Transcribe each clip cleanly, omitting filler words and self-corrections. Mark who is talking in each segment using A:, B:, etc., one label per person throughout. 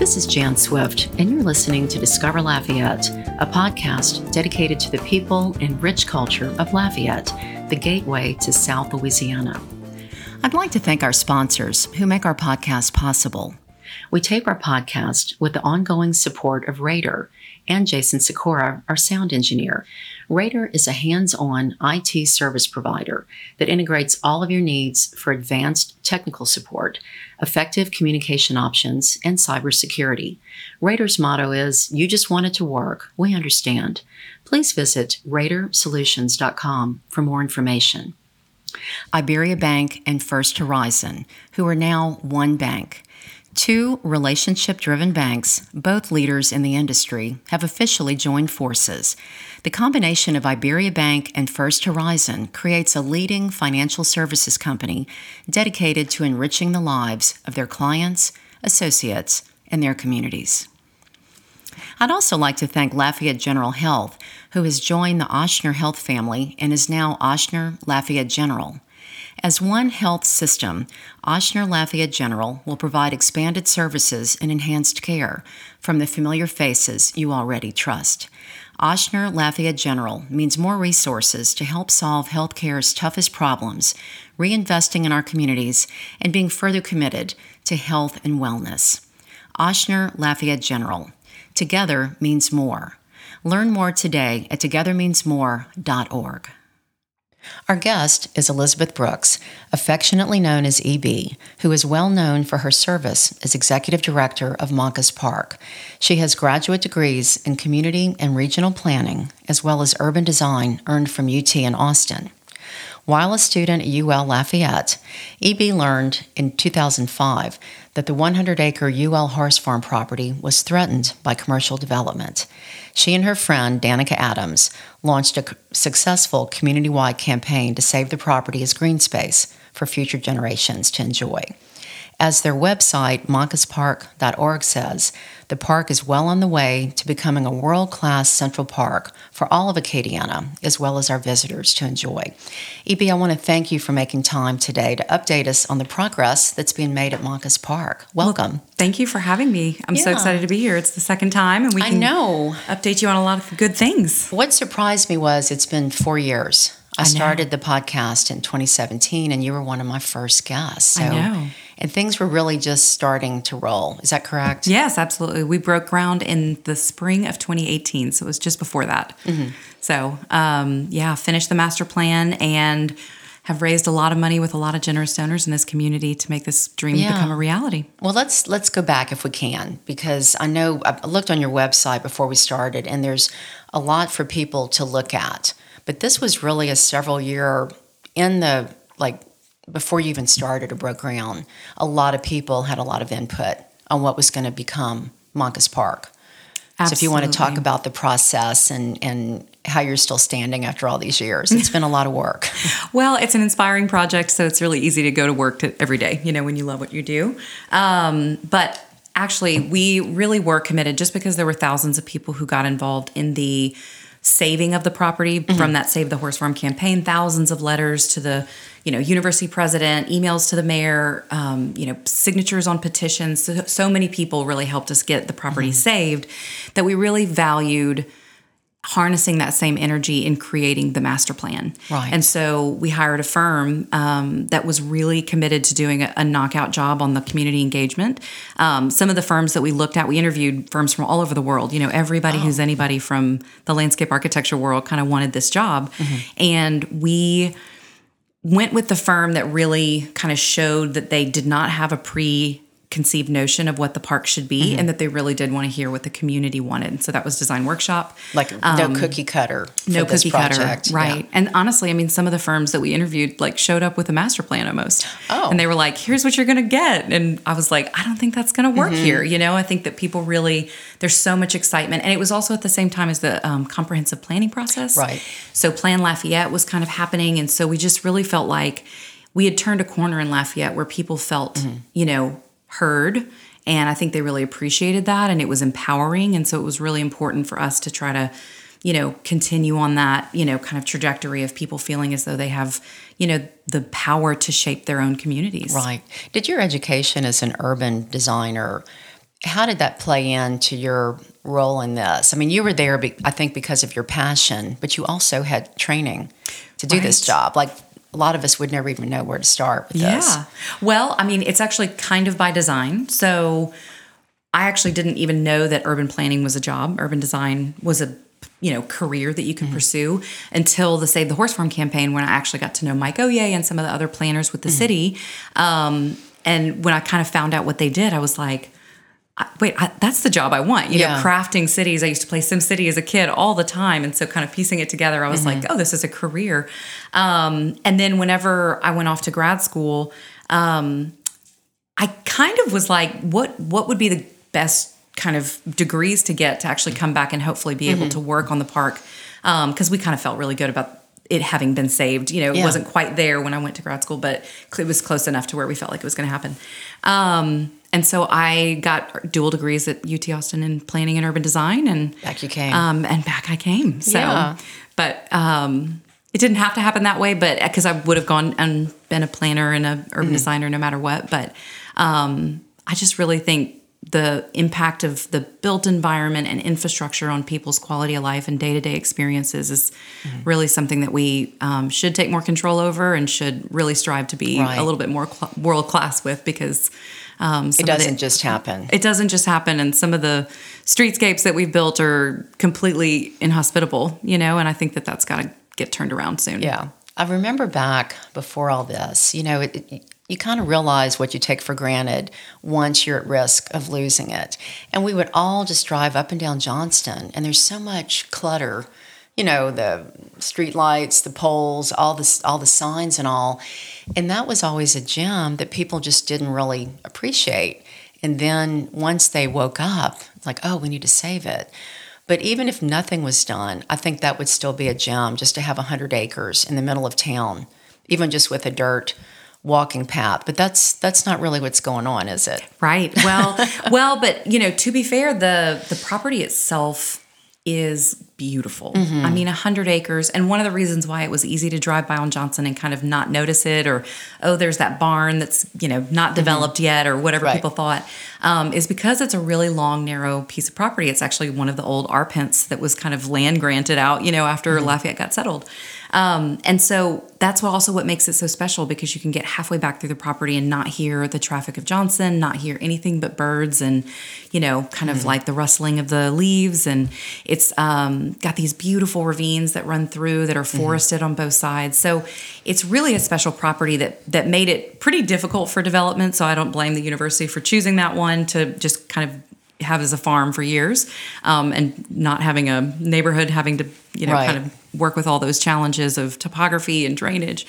A: This is Jan Swift, and you're listening to Discover Lafayette, a podcast dedicated to the people and rich culture of Lafayette, the gateway to South Louisiana. I'd like to thank our sponsors who make our podcast possible. We tape our podcast with the ongoing support of Raider and Jason Sikora, our sound engineer. Raider is a hands-on IT service provider that integrates all of your needs for advanced technical support, effective communication options, and cybersecurity. Raider's motto is, "You just want it to work. We understand." Please visit RaiderSolutions.com for more information. Iberia Bank and First Horizon, who are now one bank. Two relationship-driven banks, both leaders in the industry, have officially joined forces. The combination of Iberia Bank and First Horizon creates a leading financial services company dedicated to enriching the lives of their clients, associates, and their communities. I'd also like to thank Lafayette General Health, who has joined the Ochsner Health family and is now Ochsner Lafayette General. As one health system, Ochsner Lafayette General will provide expanded services and enhanced care from the familiar faces you already trust. Ochsner Lafayette General means more resources to help solve healthcare's toughest problems, reinvesting in our communities, and being further committed to health and wellness. Ochsner Lafayette General. Together means more. Learn more today at togethermeansmore.org. Our guest is Elizabeth Brooks, affectionately known as EB, who is well known for her service as Executive Director of Moncas Park. She has graduate degrees in Community and Regional Planning, as well as Urban Design earned from UT in Austin. While a student at UL Lafayette, EB learned in 2005 that the 100-acre UL Horse Farm property was threatened by commercial development. She and her friend, Danica Adams, launched a successful community-wide campaign to save the property as green space for future generations to enjoy. As their website, moncaspark.org says, the park is well on the way to becoming a world-class central park for all of Acadiana, as well as our visitors to enjoy. EB, I want to thank you for making time today to update us on the progress that's being made at Moncas Park. Welcome.
B: Well, thank you for having me. I'm so excited to be here. It's the second time, and we can update you on a lot of good things.
A: What surprised me was it's been 4 years. I started the podcast in 2017, and you were one of my first guests. So,
B: I know.
A: And things were really just starting to roll. Is that correct?
B: Yes, absolutely. We broke ground in the spring of 2018, so it was just before that. Mm-hmm. So, finished the master plan and have raised a lot of money with a lot of generous donors in this community to make this dream become a reality.
A: Well, let's go back if we can, because I know I looked on your website before we started, and there's a lot for people to look at. But this was really a several year before you even started or broke ground. A lot of people had a lot of input on what was going to become Moncas Park. Absolutely. So if you want to talk about the process and how you're still standing after all these years, it's been a lot of work.
B: Well, it's an inspiring project, so it's really easy to go to work every day, when you love what you do. But actually, we really were committed just because there were thousands of people who got involved in the saving of the property from that Save the Horse Farm campaign, thousands of letters to the, university president, emails to the mayor, signatures on petitions. So many people really helped us get the property saved that we really valued harnessing that same energy in creating the master plan.
A: Right.
B: And so we hired a firm that was really committed to doing a knockout job on the community engagement. Some of the firms that we looked at, we interviewed firms from all over the world. Everybody who's anybody from the landscape architecture world kind of wanted this job. And we went with the firm that really kind of showed that they did not have a preconceived notion of what the park should be, and that they really did want to hear what the community wanted. So that was Design Workshop.
A: Like no cookie cutter for
B: no
A: this
B: cookie
A: project.
B: cutter, right. Yeah. And honestly, some of the firms that we interviewed showed up with a master plan almost.
A: Oh.
B: And they were like, here's what you're going to get. And I was like, I don't think that's going to work here. I think that people really, there's so much excitement. And it was also at the same time as the comprehensive planning process.
A: Right.
B: So Plan Lafayette was kind of happening. And so we just really felt like we had turned a corner in Lafayette where people felt, heard, and I think they really appreciated that, and it was empowering, and so it was really important for us to try to, continue on that, kind of trajectory of people feeling as though they have, the power to shape their own communities.
A: Right. Did your education as an urban designer how did that play into your role in this? I mean, you were there, I think, because of your passion, but you also had training to do this job. Like, a lot of us would never even know where to start with this.
B: Yeah. Well, I mean, it's actually kind of by design. So I actually didn't even know that urban planning was a job. Urban design was a career that you can pursue until the Save the Horse Farm campaign, when I actually got to know Mike Oye and some of the other planners with the city. And when I kind of found out what they did, I was like, wait, that's the job I want. You know, crafting cities. I used to play SimCity as a kid all the time. And so kind of piecing it together, I was like, oh, this is a career. And then whenever I went off to grad school, I kind of was like, what would be the best kind of degrees to get to actually come back and hopefully be able to work on the park? Because we kind of felt really good about it having been saved. You know, it wasn't quite there when I went to grad school, but it was close enough to where we felt like it was going to happen. And so I got dual degrees at UT Austin in planning and urban design, and
A: back you came.
B: And back I came. So, but it didn't have to happen that way, but because I would have gone and been a planner and an urban designer no matter what. But I just really think the impact of the built environment and infrastructure on people's quality of life and day-to-day experiences is really something that we should take more control over and should really strive to be a little bit more world-class with, because
A: it doesn't just happen.
B: It doesn't just happen, and some of the streetscapes that we've built are completely inhospitable, and I think that that's got to get turned around soon.
A: Yeah. I remember back before all this, you kind of realize what you take for granted once you're at risk of losing it. And we would all just drive up and down Johnston, and there's so much clutter, the street lights, the poles, all the signs and all. And that was always a gem that people just didn't really appreciate. And then once they woke up, like, oh, we need to save it. But even if nothing was done, I think that would still be a gem, just to have 100 acres in the middle of town, even just with a dirt walking path. But that's not really what's going on, is it?
B: Right. Well, but to be fair, the property itself is beautiful. I mean, 100 acres. And one of the reasons why it was easy to drive by on Johnson and kind of not notice it, or, oh, there's that barn that's, not developed yet, or whatever people thought, is because it's a really long, narrow piece of property. It's actually one of the old arpents that was kind of land granted out, after Lafayette got settled. And so that's what makes it so special, because you can get halfway back through the property and not hear the traffic of Johnson, not hear anything but birds and, kind of like the rustling of the leaves. And it's got these beautiful ravines that run through that are forested on both sides. So it's really a special property that made it pretty difficult for development. So I don't blame the university for choosing that one to just kind of have as a farm for years, and not having a neighborhood having to, kind of work with all those challenges of topography and drainage.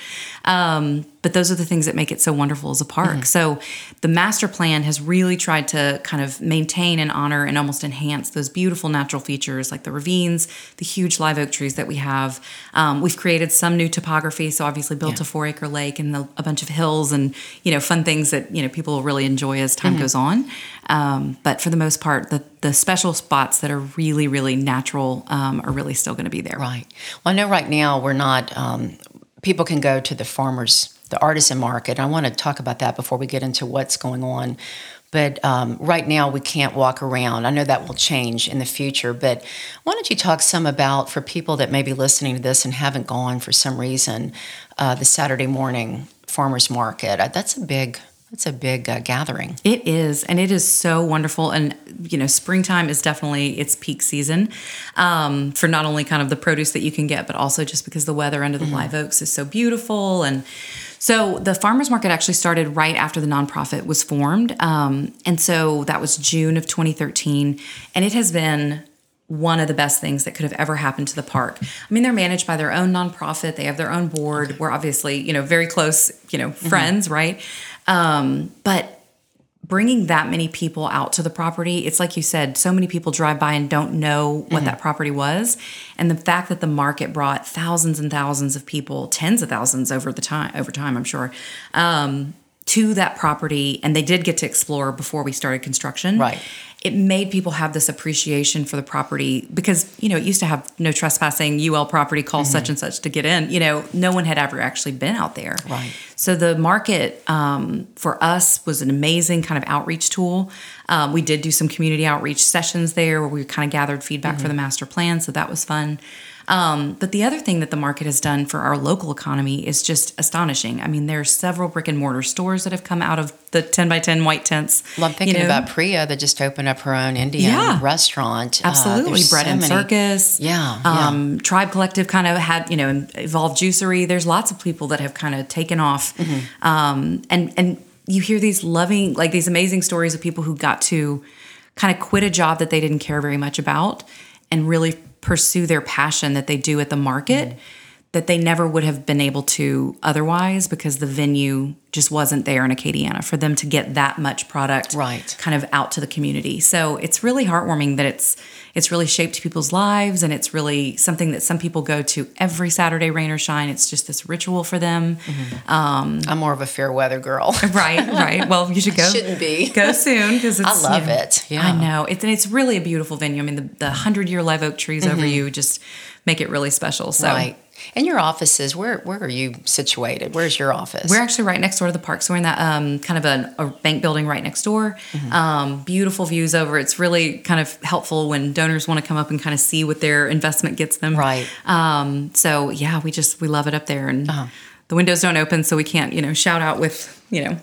B: But those are the things that make it so wonderful as a park. So the master plan has really tried to kind of maintain and honor and almost enhance those beautiful natural features, like the ravines, the huge live oak trees that we have. We've created some new topography, so obviously built a 4-acre lake and a bunch of hills and, fun things that, people will really enjoy as time goes on. But for the most part, the special spots that are really, really natural are really still going to be there.
A: Right. Well, I know right now we're not, people can go to the artisan market. I want to talk about that before we get into what's going on. But right now we can't walk around. I know that will change in the future. But why don't you talk some about, for people that may be listening to this and haven't gone for some reason, the Saturday morning farmers market. That's a big gathering.
B: It is, and it is so wonderful. And, springtime is definitely its peak season for not only kind of the produce that you can get, but also just because the weather under the live oaks is so beautiful. And so the farmers market actually started right after the nonprofit was formed. And so that was June of 2013. And it has been one of the best things that could have ever happened to the park. I mean, they're managed by their own nonprofit. They have their own board. We're obviously, very close, friends, right? But bringing that many people out to the property, it's like you said, so many people drive by and don't know what that property was. And the fact that the market brought thousands and thousands of people, tens of thousands over time, I'm sure, to that property, and they did get to explore before we started construction.
A: Right.
B: It made people have this appreciation for the property because, it used to have no trespassing, UL property, call such and such to get in. No one had ever actually been out there.
A: Right.
B: So the market for us was an amazing kind of outreach tool. We did do some community outreach sessions there where we kind of gathered feedback for the master plan. So that was fun. But the other thing that the market has done for our local economy is just astonishing. I mean, there are several brick and mortar stores that have come out of the 10 by 10 white tents.
A: Well, I'm thinking about Priya that just opened up her own Indian restaurant.
B: Absolutely. Bread and Circus.
A: Yeah.
B: Tribe Collective kind of had, Evolved Juicery. There's lots of people that have kind of taken off. And you hear these these amazing stories of people who got to kind of quit a job that they didn't care very much about and really pursue their passion that they do at the market that they never would have been able to otherwise because the venue just wasn't there in Acadiana for them to get that much product kind of out to the community. So it's really heartwarming that it's really shaped people's lives, and it's really something that some people go to every Saturday, rain or shine. It's just this ritual for them.
A: I'm more of a fair weather girl.
B: Right. Well, you should go.
A: Shouldn't be.
B: Go soon because
A: I love it. Yeah.
B: I know. It's really a beautiful venue. I mean, the 100-year live oak trees over you just make it really special. So.
A: Right. And your offices, where are you situated? Where's your office?
B: We're actually right next door to the park. So we're in that kind of a bank building right next door. Beautiful views over. It's really kind of helpful when donors want to come up and kind of see what their investment gets them.
A: Right.
B: So yeah, we love it up there. And the windows don't open, so we can't, shout out with,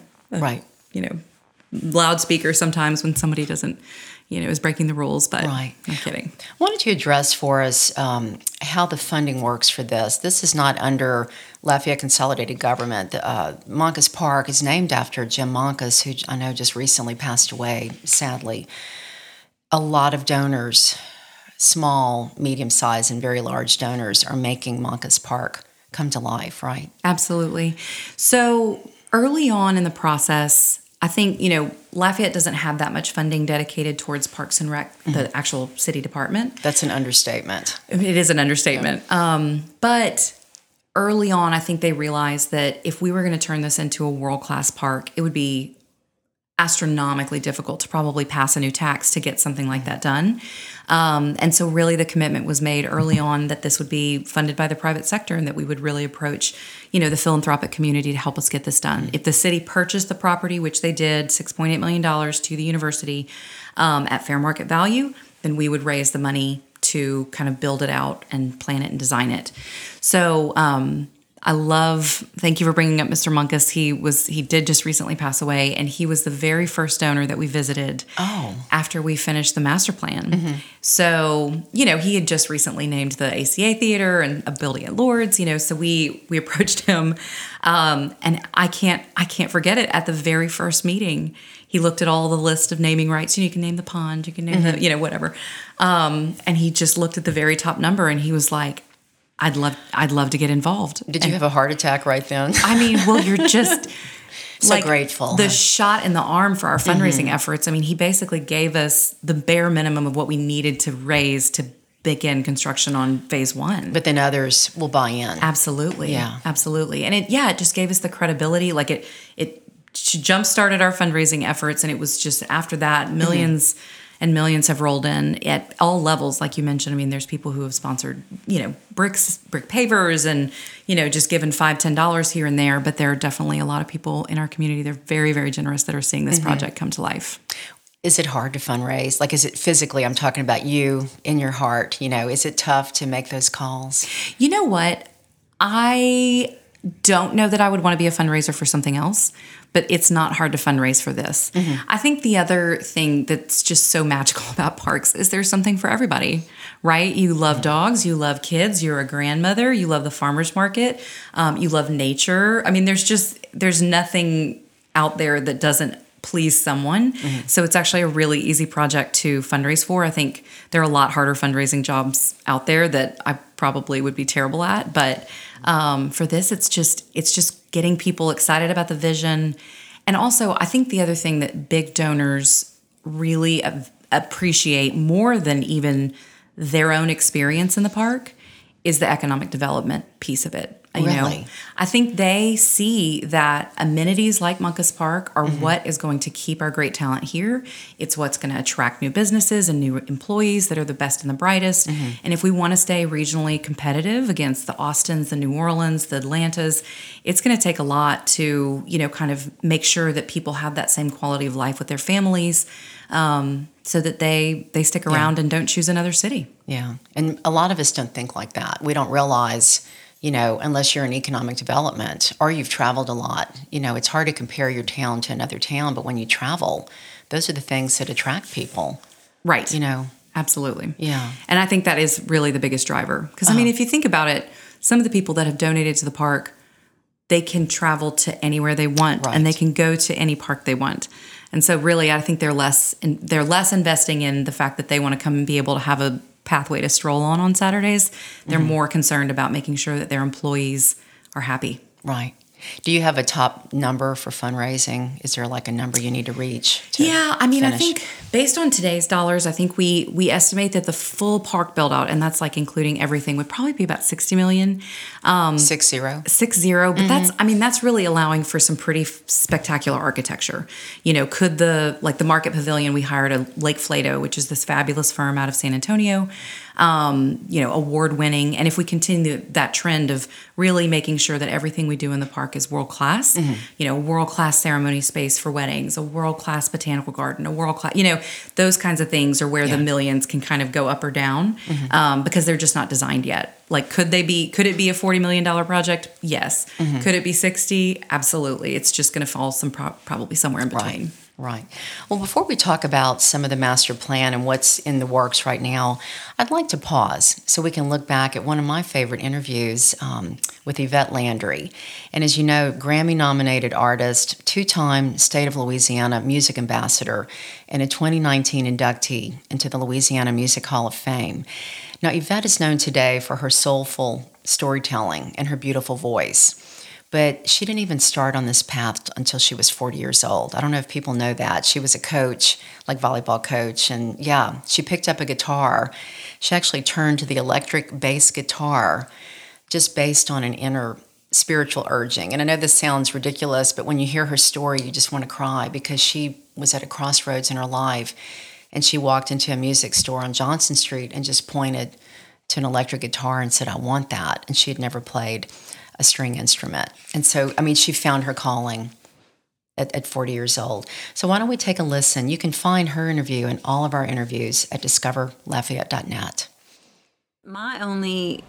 B: loudspeaker sometimes when somebody doesn't, is breaking the rules, but I'm kidding.
A: Why don't you address for us how the funding works for this? This is not under Lafayette Consolidated Government. Moncus Park is named after Jim Moncus, who I know just recently passed away, sadly. A lot of donors, small, medium-sized, and very large donors are making Moncus Park come to life, right?
B: Absolutely. So early on in the process, I think, Lafayette doesn't have that much funding dedicated towards Parks and Rec, the actual city department.
A: That's an understatement.
B: It is an understatement. Yeah. But early on, I think they realized that if we were going to turn this into a world-class park, it would be astronomically difficult to probably pass a new tax to get something like that done. And so really the commitment was made early on that this would be funded by the private sector and that we would really approach, the philanthropic community to help us get this done. If the city purchased the property, which they did, $6.8 million to the university at fair market value, then we would raise the money to kind of build it out and plan it and design it. So thank you for bringing up Mr. Moncus. He did just recently pass away, and he was the very first donor that we visited after we finished the master plan. So, he had just recently named the ACA Theater and a building at Lourdes, so we approached him. And I can't forget it. At the very first meeting, he looked at all the list of naming rights. You can name the pond, you can name the, whatever. And he just looked at the very top number and he was like, I'd love to get involved.
A: Did you have a heart attack right then?
B: I mean, well, you're just
A: so grateful.
B: The shot in the arm for our fundraising efforts. I mean, he basically gave us the bare minimum of what we needed to raise to begin construction on phase 1.
A: But then others will buy in.
B: Absolutely. Yeah. Absolutely. And it just gave us the credibility. Like it jump-started our fundraising efforts, and it was just after that, millions and millions have rolled in at all levels, like you mentioned. I mean, there's people who have sponsored, brick pavers and, just given $5, $10 here and there. But there are definitely a lot of people in our community. They're very, very generous that are seeing this project come to life.
A: Is it hard to fundraise? Like, is it physically? I'm talking about you in your heart. Is it tough to make those calls?
B: You know what? I don't know that I would want to be a fundraiser for something else, but it's not hard to fundraise for this. I think the other thing that's just so magical about parks is there's something for everybody, right? You love dogs, you love kids, you're a grandmother, you love the farmer's market, you love nature. I mean, there's nothing out there that doesn't please someone. So it's actually a really easy project to fundraise for. I think there are a lot harder fundraising jobs out there that I probably would be terrible at, but for this, it's just getting people excited about the vision. And also, I think the other thing that big donors really appreciate more than even their own experience in the park is the economic development piece of it. You know,
A: Really?
B: I think they see that amenities like Munkus Park are what is going to keep our great talent here. It's what's going to attract new businesses and new employees that are the best and the brightest. And if we want to stay regionally competitive against the Austins, the New Orleans, the Atlantas, it's going to take a lot to, you know, kind of make sure that people have that same quality of life with their families, so that they stick around and don't choose another city.
A: Yeah. And a lot of us don't think like that. We don't realize, you know, unless you're in economic development or you've traveled a lot, you know, it's hard to compare your town to another town. But when you travel, those are the things that attract people.
B: Right.
A: You know?
B: Absolutely.
A: Yeah.
B: And I think that is really the biggest driver. Because, I mean, if you think about it, some of the people that have donated to the park, they can travel to anywhere they want, and they can go to any park they want. And so really, I think they're less investing in the fact that they want to come and be able to have a pathway to stroll on Saturdays. They're more concerned about making sure that their employees are happy.
A: Right. Do you have a top number for fundraising? Is there like a number you need to reach to
B: I mean,
A: finish?
B: I think based on today's dollars, I think we estimate that the full park build out, and that's like including everything, would probably be about $60 million.
A: 60?
B: 60, but that's really allowing for some pretty spectacular architecture. You know, could the Market Pavilion, we hired a Lake Flato, which is this fabulous firm out of San Antonio, you know, award winning. And if we continue that trend of really making sure that everything we do in the park is world class, you know, world class ceremony space for weddings, a world class botanical garden, a world class, you know, those kinds of things are where the millions can kind of go up or down, because they're just not designed yet. Like, could it be a $40 million project? Yes. Could it be 60? Absolutely. It's just going to fall probably somewhere in between.
A: Right. Well, before we talk about some of the master plan and what's in the works right now, I'd like to pause so we can look back at one of my favorite interviews with Yvette Landry. And as you know, Grammy-nominated artist, two-time State of Louisiana music ambassador, and a 2019 inductee into the Louisiana Music Hall of Fame. Now, Yvette is known today for her soulful storytelling and her beautiful voice. But she didn't even start on this path until she was 40 years old. I don't know if people know that. She was a coach, like volleyball coach, and she picked up a guitar. She actually turned to the electric bass guitar just based on an inner spiritual urging. And I know this sounds ridiculous, but when you hear her story, you just want to cry, because she was at a crossroads in her life, and she walked into a music store on Johnson Street and just pointed to an electric guitar and said, "I want that." And she had never played a string instrument. And so, I mean, she found her calling at 40 years old. So why don't we take a listen? You can find her interview and all of our interviews at discoverlafayette.net.
C: My only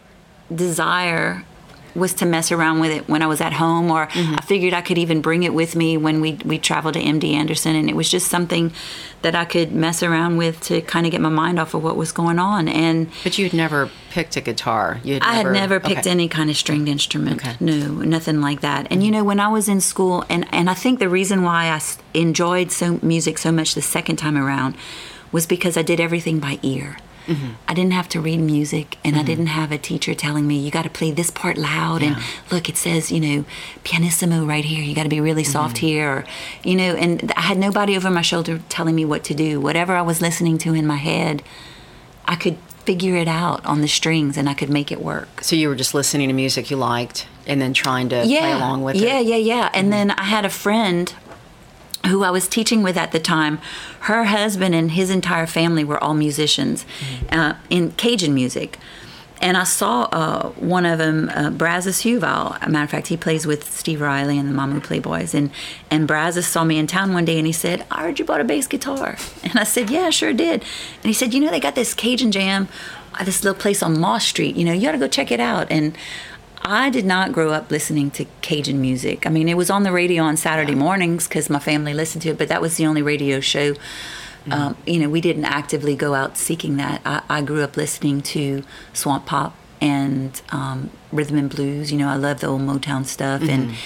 C: desire was to mess around with it when I was at home, or I figured I could even bring it with me when we traveled to MD Anderson, and it was just something that I could mess around with to kind of get my mind off of what was going on.
A: But you had never picked a guitar?
C: I had never picked any kind of stringed instrument. No, nothing like that. And you know, when I was in school, and I think the reason why I enjoyed music so much the second time around was because I did everything by ear. I didn't have to read music, and I didn't have a teacher telling me, you got to play this part loud, and look, it says, you know, pianissimo right here, you got to be really soft here, or, you know, and I had nobody over my shoulder telling me what to do. Whatever I was listening to in my head, I could figure it out on the strings, and I could make it work.
A: So you were just listening to music you liked and then trying to play along with it?
C: Yeah. And then I had a friend who I was teaching with at the time. Her husband and his entire family were all musicians in Cajun music. And I saw one of them, Brazos Huval. As a matter of fact, he plays with Steve Riley and the Mamu Playboys. And Brazos saw me in town one day, and he said, "I heard you bought a bass guitar." And I said, "Yeah, I sure did." And he said, "You know, they got this Cajun Jam at this little place on Moss Street. You know, you ought to go check it out." And I did not grow up listening to Cajun music. I mean, it was on the radio on Saturday mornings because my family listened to it, but that was the only radio show. You know, we didn't actively go out seeking that. I grew up listening to swamp pop and rhythm and blues. You know, I love the old Motown stuff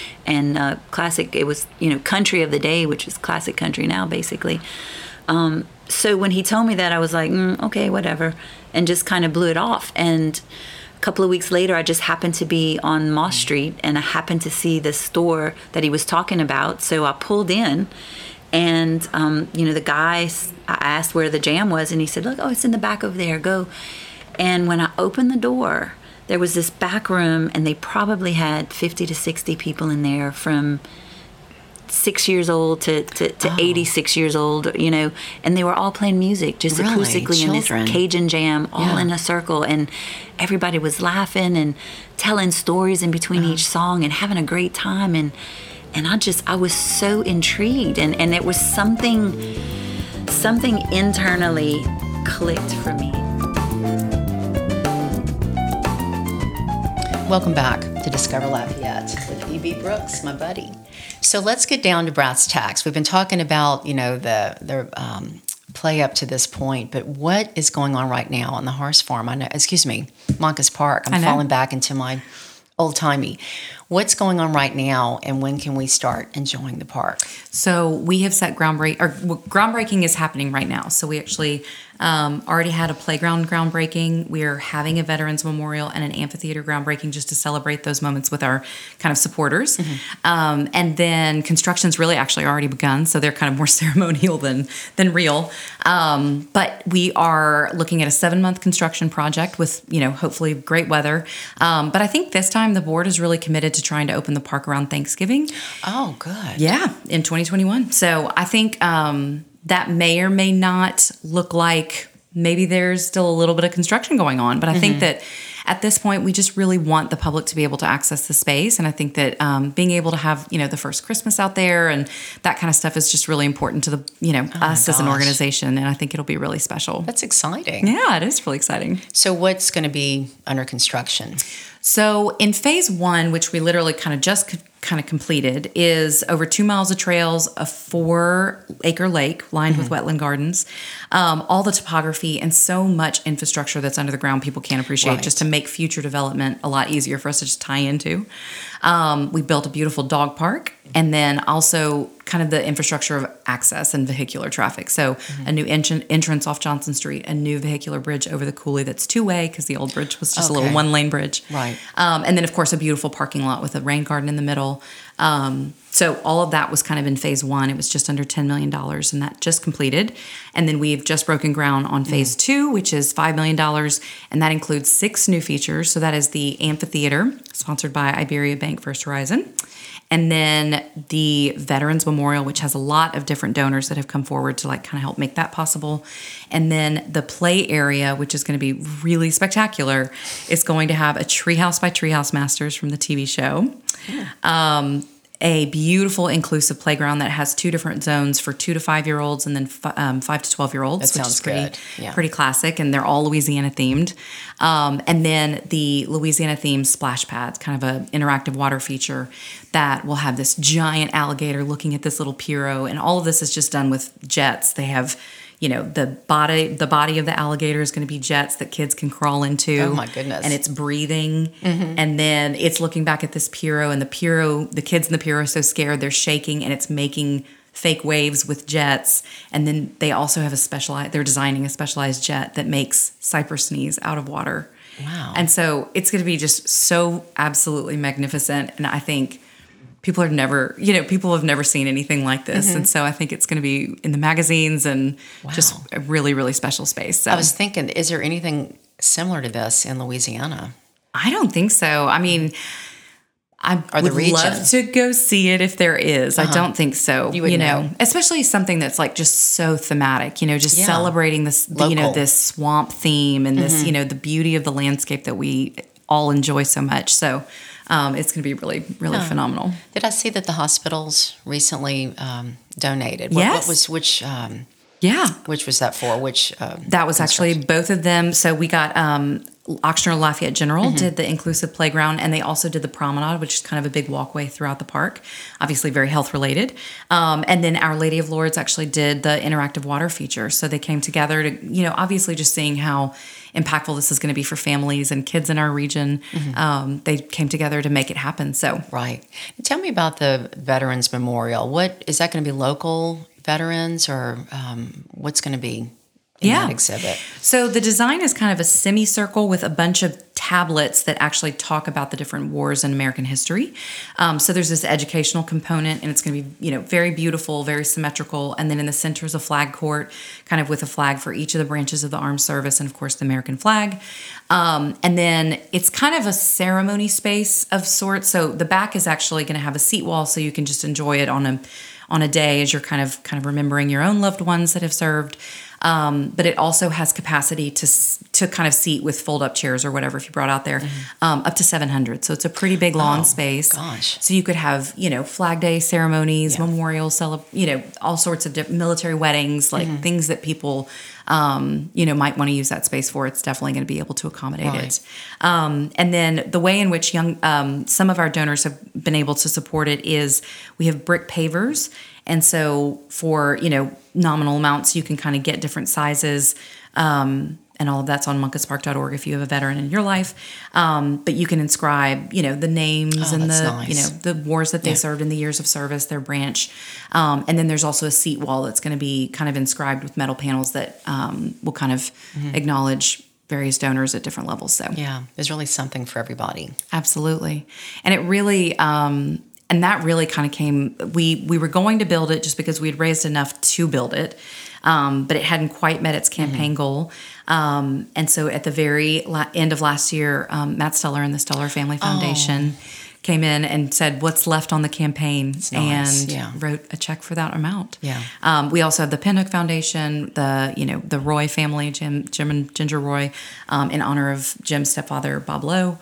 C: and classic. It was, you know, country of the day, which is classic country now, basically. So when he told me that, I was like, okay, whatever, and just kind of blew it off. And a couple of weeks later, I just happened to be on Moss Street, and I happened to see the store that he was talking about. So I pulled in, and you know, the guy, I asked where the jam was, and he said, "Look, oh, it's in the back over there. Go." And when I opened the door, there was this back room, and they probably had 50 to 60 people in there from 6 years old to 86 years old, you know, and they were all playing music just
A: Really?
C: acoustically in
A: Children?
C: this Cajun jam, all
A: Yeah.
C: in a circle, and everybody was laughing and telling stories in between each song and having a great time, and I was so intrigued, and it was something internally clicked for me.
A: Welcome back to Discover Lafayette with E.B. Brooks, my buddy. So let's get down to brass tacks. We've been talking about, you know, the play up to this point, but what is going on right now on the horse farm? Moncus Park. I'm falling back into my old-timey. What's going on right now, and when can we start enjoying the park?
B: So we have set groundbreaking is happening right now. So we actually already had a playground groundbreaking. We're having a Veterans Memorial and an amphitheater groundbreaking just to celebrate those moments with our kind of supporters. And then construction's really actually already begun, so they're kind of more ceremonial than real. But we are looking at a 7-month construction project with, you know, hopefully great weather. But I think this time the board is really committed to trying to open the park around Thanksgiving.
A: Oh, good.
B: Yeah, in 2021. So I think that may or may not look like maybe there's still a little bit of construction going on. But I think that at this point, we just really want the public to be able to access the space. And I think that being able to have, you know, the first Christmas out there and that kind of stuff is just really important to the, you know, us as an organization. And I think it'll be really special.
A: That's exciting.
B: Yeah, it is really exciting.
A: So what's going to be under construction?
B: So in phase 1, which we literally just completed, is over 2 miles of trails, a 4-acre lake lined with wetland gardens, all the topography, and so much infrastructure that's under the ground people can't appreciate, just to make future development a lot easier for us to just tie into. We built a beautiful dog park, and then also kind of the infrastructure of access and vehicular traffic. So a new entrance off Johnson Street, a new vehicular bridge over the coulee that's 2-way because the old bridge was just a little 1-lane bridge.
A: Right.
B: And then, of course, a beautiful parking lot with a rain garden in the middle. So all of that was kind of in phase 1. It was just under $10 million, and that just completed. And then we've just broken ground on phase 2, which is $5 million, and that includes 6 new features. So that is the amphitheater, sponsored by Iberia Bank First Horizon. And then the Veterans Memorial, which has a lot of different donors that have come forward to kind of help make that possible. And then the play area, which is going to be really spectacular, is going to have a Treehouse by Treehouse Masters from the TV show. Yeah. A beautiful inclusive playground that has 2 different zones for 2 to 5-year-olds and then 5 to 12-year-olds,
A: That
B: which
A: sounds
B: is pretty,
A: good. Yeah.
B: pretty classic, and they're all Louisiana themed. And then the Louisiana themed splash pads, kind of an interactive water feature that will have this giant alligator looking at this little pirogue, and all of this is just done with jets. They have, you know, the body of the alligator is going to be jets that kids can crawl into.
A: Oh my goodness.
B: And it's breathing. And then it's looking back at this pirogue, and the kids in the pirogue are so scared they're shaking, and it's making fake waves with jets. And then they also have they're designing a specialized jet that makes cypress sneeze out of water.
A: Wow.
B: And so it's going to be just so absolutely magnificent. And I think people have never seen anything like this. And so I think it's going to be in the magazines and just a really, really special space. So
A: I was thinking, is there anything similar to this in Louisiana?
B: I don't think so. I mean, I
A: the
B: would
A: region?
B: love to go see it if there is. I don't think so.
A: You would know.
B: Especially something that's just so thematic, just celebrating this, this swamp theme and this, the beauty of the landscape that we all enjoy so much. So it's going to be really, really phenomenal.
A: Did I see that the hospitals recently donated?
B: Yes.
A: Which was that for?
B: That was actually both of them. So we got Ochsner Lafayette General did the inclusive playground, and they also did the promenade, which is kind of a big walkway throughout the park, obviously very health related. And then Our Lady of Lourdes actually did the interactive water feature. So they came together to, obviously just seeing how impactful this is going to be for families and kids in our region. They came together to make it happen. So
A: right. Tell me about the Veterans Memorial. What is that going to be? Local veterans, or what's going to be in that exhibit?
B: So the design is kind of a semicircle with a bunch of tablets that actually talk about the different wars in American history. So there's this educational component, and it's going to be, very beautiful, very symmetrical. And then in the center is a flag court, kind of with a flag for each of the branches of the armed service, and of course the American flag. And then it's kind of a ceremony space of sorts. So the back is actually going to have a seat wall, so you can just enjoy it on a day as you're kind of remembering your own loved ones that have served. But it also has capacity to kind of seat with fold-up chairs or whatever if you brought out there, up to 700. So it's a pretty big lawn space.
A: Gosh.
B: So you could have, Flag Day ceremonies, memorial, all sorts of military weddings, like things that people, might want to use that space for. It's definitely going to be able to accommodate it. And then the way in which some of our donors have been able to support it is we have brick pavers. And so for, nominal amounts, you can kind of get different sizes. And all of that's on moncuspark.org if you have a veteran in your life. But you can inscribe, the names and the,
A: nice.
B: The wars that they served in the years of service, their branch. And then there's also a seat wall that's going to be kind of inscribed with metal panels that will kind of acknowledge various donors at different levels. So
A: yeah, there's really something for everybody.
B: Absolutely. And it really, and that really kind of came, we were going to build it just because we had raised enough to build it, but it hadn't quite met its campaign goal. And so at the very end of last year, Matt Steller and the Steller Family Foundation came in and said, what's left on the campaign?
A: Nice.
B: And wrote a check for that amount.
A: Yeah.
B: We also have the Pinhook Foundation, the Roy family, Jim and Ginger Roy, in honor of Jim's stepfather, Bob Lowe.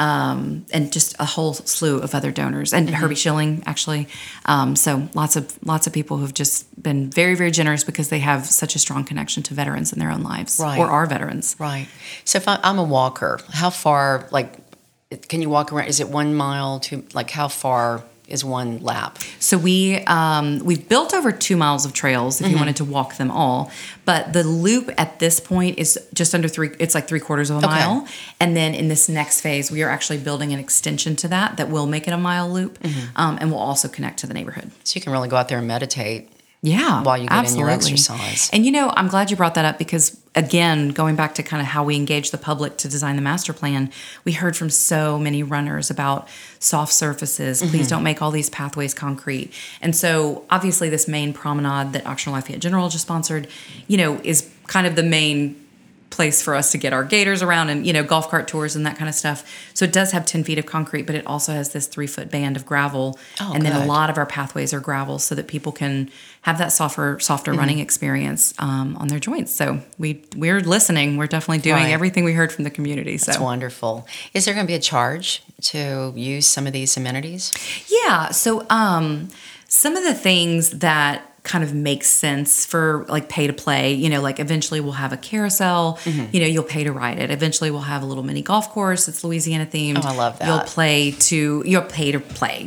B: And just a whole slew of other donors, and Herbie Schilling, actually. So lots of people who've just been very, very generous because they have such a strong connection to veterans in their own lives,
A: right.
B: or are veterans.
A: Right. So if I'm a walker, how far, can you walk around? Is it 1 mile to, how far is one lap?
B: So we've built over 2 miles of trails if you wanted to walk them all, but the loop at this point is just under it's like 3/4 of a mile. And then in this next phase, we are actually building an extension to that will make it a mile loop, and will also connect to the neighborhood.
A: So you can really go out there and meditate.
B: Yeah,
A: while you get
B: absolutely.
A: in your exercise.
B: And I'm glad you brought that up because, again, going back to kind of how we engage the public to design the master plan, we heard from so many runners about soft surfaces. Please don't make all these pathways concrete. And so obviously this main promenade that Oxnard Lafayette General just sponsored, is kind of the main place for us to get our gators around and, golf cart tours and that kind of stuff. So it does have 10 feet of concrete, but it also has this 3-foot band of gravel. And then a lot of our pathways are gravel so that people can have that softer running experience on their joints. So we're listening. We're definitely doing everything we heard from the community. So
A: that's wonderful. Is there going to be a charge to use some of these amenities?
B: Yeah. So some of the things that kind of makes sense for pay to play, eventually we'll have a carousel, you'll pay to ride it. Eventually we'll have a little mini golf course. It's Louisiana themed.
A: Oh, I love that.
B: You'll pay to play,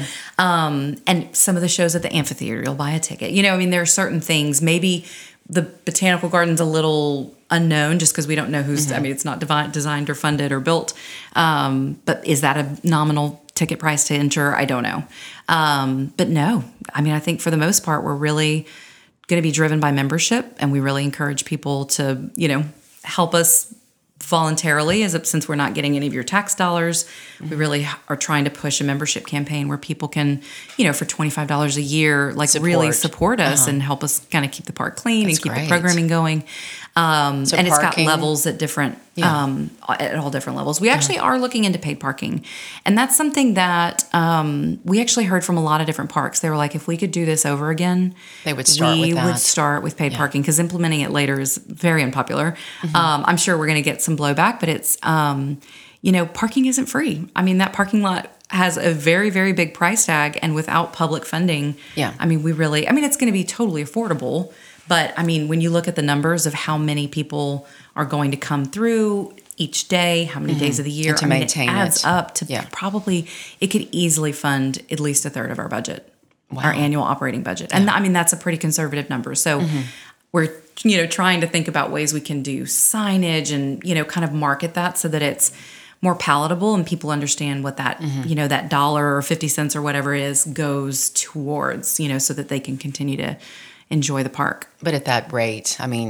B: and some of the shows at the amphitheater, you'll buy a ticket. There are certain things, maybe the botanical garden's a little unknown just because we don't know who's, it's not designed or funded or built. But is that a nominal ticket price to enter? I don't know. But no, I think for the most part, we're really going to be driven by membership, and we really encourage people to, help us voluntarily, since we're not getting any of your tax dollars. We really are trying to push a membership campaign where people can, for $25 a year, really support us and help us kind of keep the park clean and keep the programming going. And it's got levels at different, at all different levels. We actually are looking into paid parking. And that's something that we actually heard from a lot of different parks. They were like, if we could do this over again,
A: we would start with
B: paid parking, because implementing it later is very unpopular. I'm sure we're going to get some blowback, but it's, parking isn't free. That parking lot has a very, very big price tag, and without public funding, it's going to be totally affordable. But when you look at the numbers of how many people are going to come through each day, how many days of the year,
A: and to maintain
B: it adds up to probably, it could easily fund at least a third of our budget, our annual operating budget. And that's a pretty conservative number. So we're, trying to think about ways we can do signage and, kind of market that so that it's more palatable and people understand what that, that dollar or 50 cents or whatever it is goes towards, so that they can continue to enjoy the park.
A: But at that rate,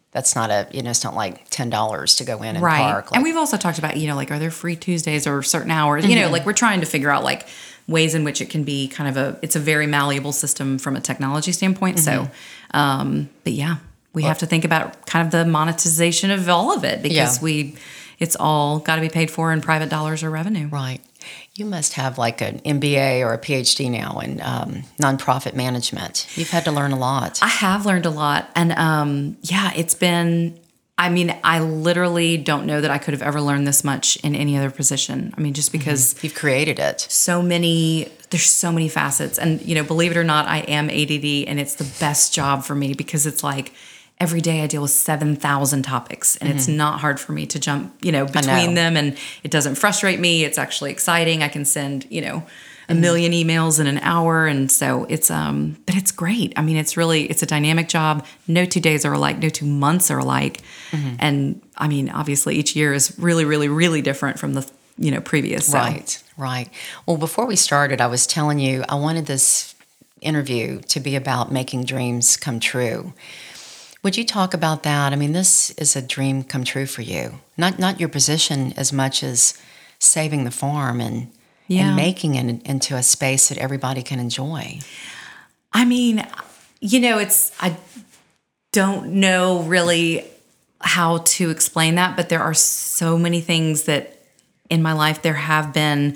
A: That's not it's not like $10 to go in and
B: right.
A: park.
B: And we've also talked about, like, are there free Tuesdays or certain hours? Like we're trying to figure out like ways in which it can be kind of it's a very malleable system from a technology standpoint. So, but yeah, we have to think about kind of the monetization of all of it because it's all got to be paid for in private dollars or revenue.
A: Right. You must have like an MBA or a PhD now in nonprofit management. You've had to learn a lot.
B: I have learned a lot. And it's been, I literally don't know that I could have ever learned this much in any other position. Just because
A: you've created it.
B: There's so many facets. And, believe it or not, I am ADD and it's the best job for me because it's like, every day I deal with 7,000 topics and it's not hard for me to jump, between them and it doesn't frustrate me. It's actually exciting. I can send, a million emails in an hour. And so it's, but it's great. It's a dynamic job. No 2 days are alike. No 2 months are alike. And obviously each year is really, really, really different from the, previous. So.
A: Right. Well, before we started, I was telling you, I wanted this interview to be about making dreams come true. Would you talk about that? This is a dream come true for you. Not your position as much as saving the farm and making it into a space that everybody can enjoy.
B: I don't know really how to explain that, but there are so many things that in my life there have been,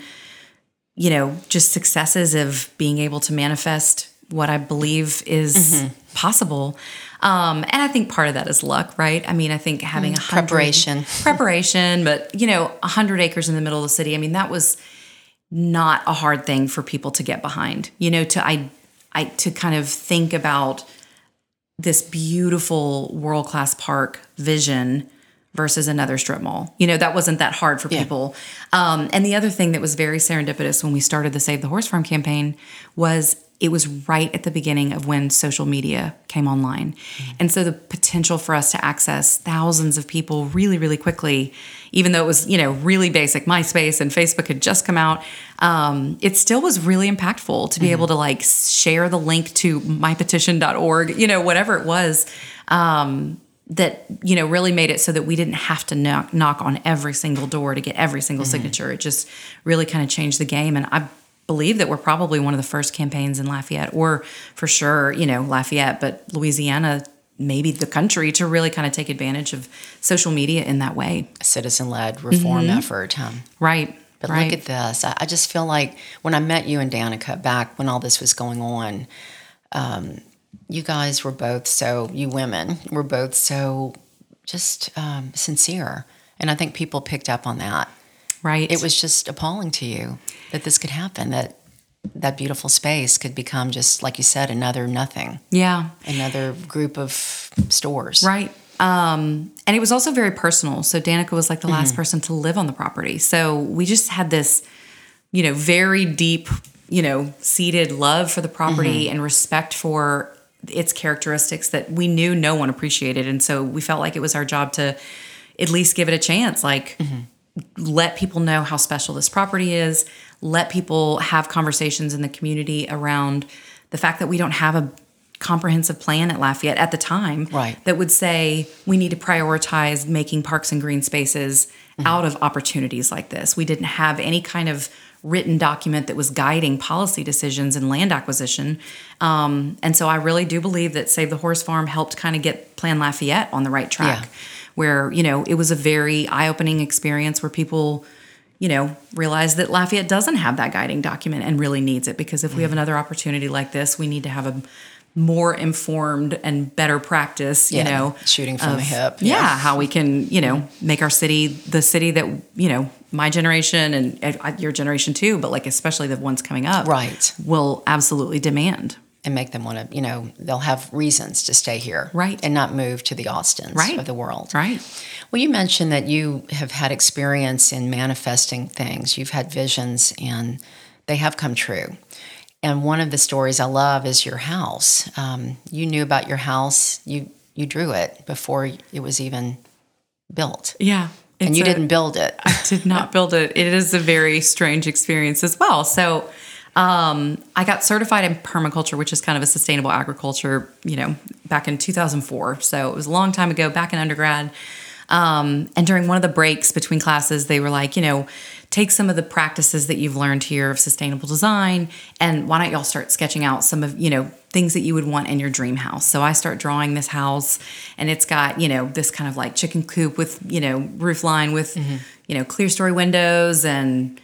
B: just successes of being able to manifest what I believe is possible. And I think part of that is luck, right? I think having
A: preparation,
B: but 100 acres in the middle of the city. That was not a hard thing for people to get behind, to kind of think about this beautiful world-class park vision versus another strip mall. That wasn't that hard for people. And the other thing that was very serendipitous when we started the Save the Horse Farm campaign was it was right at the beginning of when social media came online. And so the potential for us to access thousands of people really, really quickly, even though it was, really basic MySpace and Facebook had just come out, it still was really impactful to be able to like share the link to mypetition.org, whatever it was, that, really made it so that we didn't have to knock on every single door to get every single signature. It just really kind of changed the game. And I believe that we're probably one of the first campaigns in Lafayette, or for sure, Lafayette, but Louisiana, maybe the country, to really kind of take advantage of social media in that way.
A: A citizen-led reform effort.
B: Right.
A: But look at this. I just feel like when I met you and Danica back when all this was going on, you guys were both you women were both so just sincere. And I think people picked up on that.
B: Right.
A: It was just appalling to you that this could happen, that beautiful space could become just, like you said, another nothing.
B: Yeah.
A: Another group of stores.
B: Right. And it was also very personal. So Danica was like the last person to live on the property. So we just had this, very deep, seated love for the property and respect for its characteristics that we knew no one appreciated. And so we felt like it was our job to at least give it a chance. Like, let people know how special this property is. Let people have conversations in the community around the fact that we don't have a comprehensive plan at Lafayette at the time that would say we need to prioritize making parks and green spaces out of opportunities like this. We didn't have any kind of written document that was guiding policy decisions and land acquisition. And so I really do believe that Save the Horse Farm helped kind of get Plan Lafayette on the right track. Where, it was a very eye-opening experience where people, realized that Lafayette doesn't have that guiding document and really needs it, because if we have another opportunity like this, we need to have a more informed and better practice,
A: shooting from the hip.
B: How we can, make our city the city that, my generation and your generation too, but like especially the ones coming up, will absolutely demand.
A: And make them want to, they'll have reasons to stay here. And not move to the Austins of the world. Well, you mentioned that you have had experience in manifesting things. You've had visions and they have come true. And one of the stories I love is your house. You knew about your house. You drew it before it was even built.
B: Yeah.
A: And you didn't build it.
B: I did not build it. It is a very strange experience as well. So I got certified in permaculture, which is kind of a sustainable agriculture, back in 2004. So it was a long time ago, back in undergrad. And during one of the breaks between classes, they were like, take some of the practices that you've learned here of sustainable design, and why don't y'all start sketching out some of, things that you would want in your dream house. So I start drawing this house, and it's got, this kind of like chicken coop with, roof line with, clear story windows and,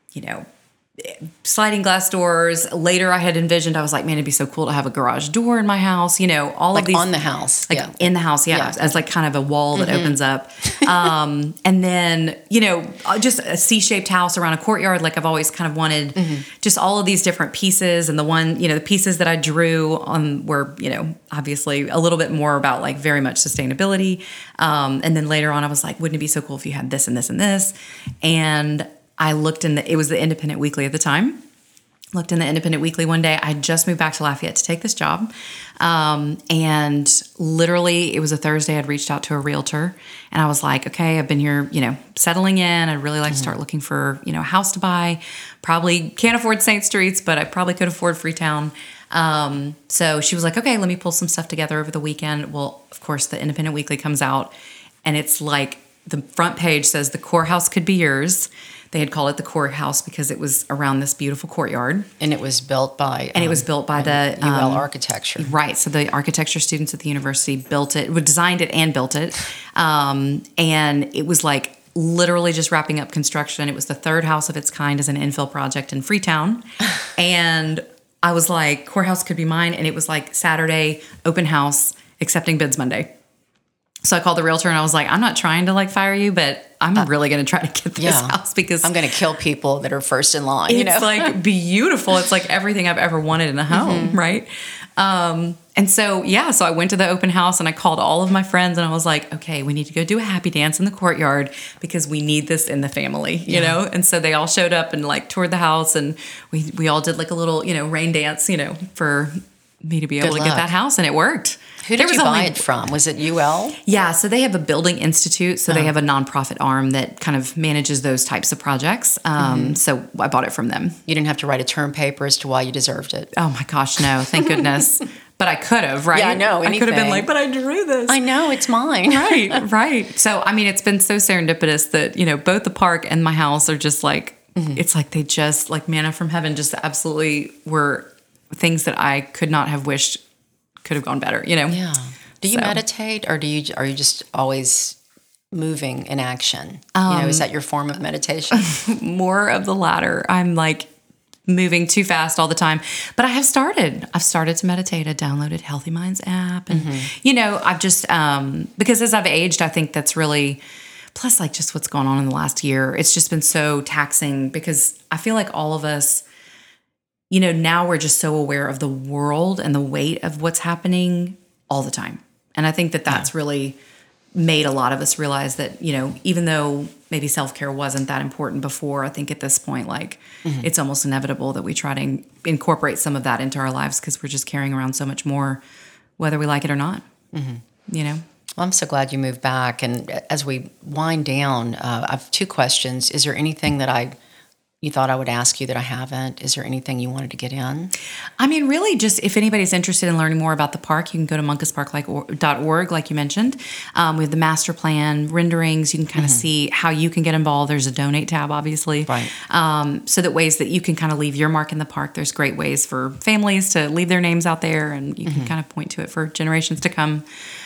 B: sliding glass doors. Later, I had envisioned, I was like, man, it'd be so cool to have a garage door in my house, all
A: like
B: of these.
A: on the house.
B: Like in the house, as like kind of a wall that opens up. And then, just a C-shaped house around a courtyard. Like I've always kind of wanted just all of these different pieces. And the pieces that I drew on were, obviously a little bit more about like very much sustainability. And then later on, I was like, wouldn't it be so cool if you had this and this and this? And I looked it was the Independent Weekly at the time. Looked in the Independent Weekly one day. I just moved back to Lafayette to take this job. And literally it was a Thursday. I'd reached out to a realtor and I was like, okay, I've been here, settling in. I'd really like to start looking for, a house to buy. Probably can't afford St. Streets, but I probably could afford Freetown. So she was like, okay, let me pull some stuff together over the weekend. Well, of course, the Independent Weekly comes out and it's like the front page says the core house could be yours. They had called it the core house because it was around this beautiful courtyard.
A: And it was built by...
B: the...
A: UL Architecture.
B: Right. So the architecture students at the university designed it and built it. And it was like literally just wrapping up construction. It was the third house of its kind as an infill project in Freetown. And I was like, core house could be mine. And it was like Saturday, open house, accepting bids Monday. So I called the realtor and I was like, I'm not trying to like fire you, but I'm really going to try to get this house because
A: I'm going to kill people that are first in line.
B: It's like beautiful. It's like everything I've ever wanted in a home. Right. And so, so I went to the open house and I called all of my friends and I was like, okay, we need to go do a happy dance in the courtyard because we need this in the family, you know? And so they all showed up and like toured the house and we all did like a little, rain dance, for me to be able to get that house, and it worked.
A: Who did you buy it from? Was it UL?
B: Yeah, so they have a building institute, so they have a nonprofit arm that kind of manages those types of projects. So I bought it from them.
A: You didn't have to write a term paper as to why you deserved it.
B: Oh my gosh, no, thank goodness. But I could have, right?
A: Yeah, I know.
B: I could have been like, but I drew this.
A: I know, it's mine.
B: Right. So, I mean, it's been so serendipitous that, both the park and my house are just like, it's like they just, like manna from heaven, just absolutely were things that I could not have wished could have gone better,
A: Yeah. Do you meditate or are you just always moving in action? Is that your form of meditation?
B: More of the latter. I'm like moving too fast all the time. But I've started to meditate. I downloaded Healthy Minds app. And, I've just, because as I've aged, I think that's really, plus like just what's going on in the last year, it's just been so taxing because I feel like all of us, now we're just so aware of the world and the weight of what's happening all the time. And I think that that's really made a lot of us realize that, even though maybe self-care wasn't that important before, I think at this point, like it's almost inevitable that we try to incorporate some of that into our lives because we're just carrying around so much more, whether we like it or not, Well,
A: I'm so glad you moved back. And as we wind down, I have two questions. Is there anything that you thought I would ask you that I haven't? Is there anything you wanted to get in?
B: I mean, really just if anybody's interested in learning more about the park, you can go to moncuspark.org, like you mentioned. We have the master plan, renderings. You can kind of see how you can get involved. There's a donate tab, obviously.
A: Right.
B: So that ways that you can kind of leave your mark in the park. There's great ways for families to leave their names out there and you can kind of point to it for generations to come.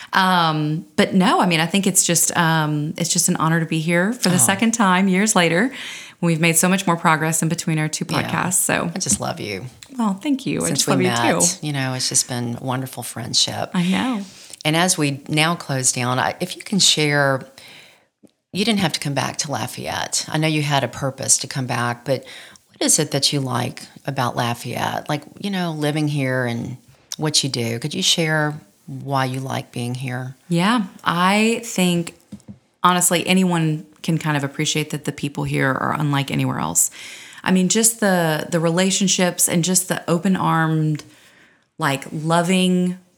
B: But no, I mean, I think it's just an honor to be here for the second time years later. We've made so much more progress in between our two podcasts. So
A: I just love you.
B: Well, thank you.
A: Since
B: I just love
A: we met,
B: you too.
A: It's just been a wonderful friendship.
B: I know.
A: And as we now close down, if you can share, you didn't have to come back to Lafayette. I know you had a purpose to come back, but what is it that you like about Lafayette? Like, living here and what you do. Could you share why you like being here?
B: Yeah, I think, honestly, anyone can kind of appreciate that the people here are unlike anywhere else. I mean, just the relationships and just the open-armed, like loving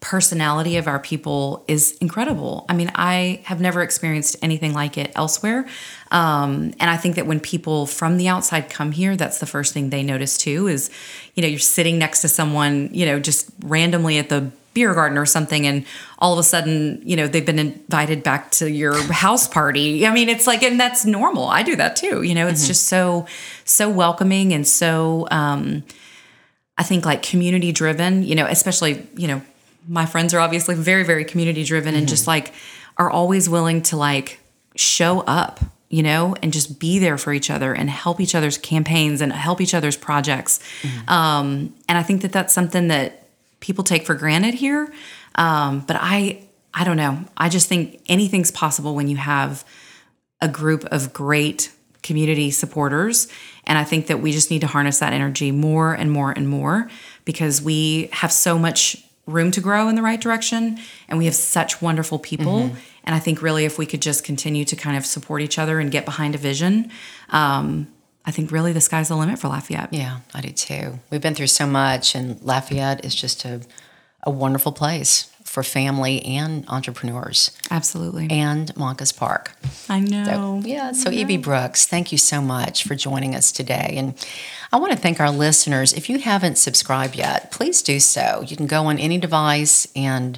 B: personality of our people is incredible. I mean, I have never experienced anything like it elsewhere. And I think that when people from the outside come here, that's the first thing they notice too is, you're sitting next to someone, just randomly at the beer garden or something, and all of a sudden, they've been invited back to your house party. I mean, it's like, and that's normal. I do that too. It's just so welcoming and so, I think like community driven, especially, my friends are obviously very, very community driven and just like are always willing to like show up, and just be there for each other and help each other's campaigns and help each other's projects. And I think that that's something that people take for granted here. But I don't know. I just think anything's possible when you have a group of great community supporters. And I think that we just need to harness that energy more and more and more because we have so much room to grow in the right direction and we have such wonderful people. And I think really if we could just continue to kind of support each other and get behind a vision, I think really the sky's the limit for Lafayette.
A: Yeah, I do too. We've been through so much and Lafayette is just a wonderful place for family and entrepreneurs.
B: Absolutely.
A: And Moncas Park.
B: I know.
A: So E.B. Brooks, thank you so much for joining us today. And I want to thank our listeners. If you haven't subscribed yet, please do so. You can go on any device and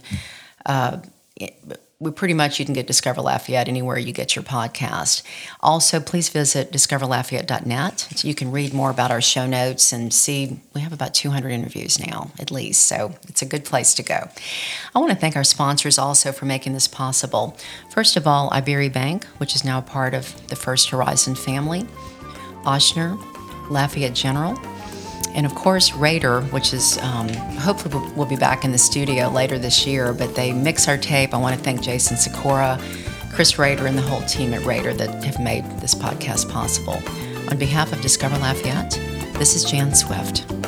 A: you can get Discover Lafayette anywhere you get your podcast. Also, please visit discoverlafayette.net. So you can read more about our show notes and see we have about 200 interviews now, at least. So it's a good place to go. I want to thank our sponsors also for making this possible. First of all, Iberia which is now a part of the First Horizon family, Ochsner, Lafayette General, and of course, Raider, which is hopefully we'll be back in the studio later this year, but they mix our tape. I want to thank Jason Sikora, Chris Raider, and the whole team at Raider that have made this podcast possible. On behalf of Discover Lafayette, this is Jan Swift.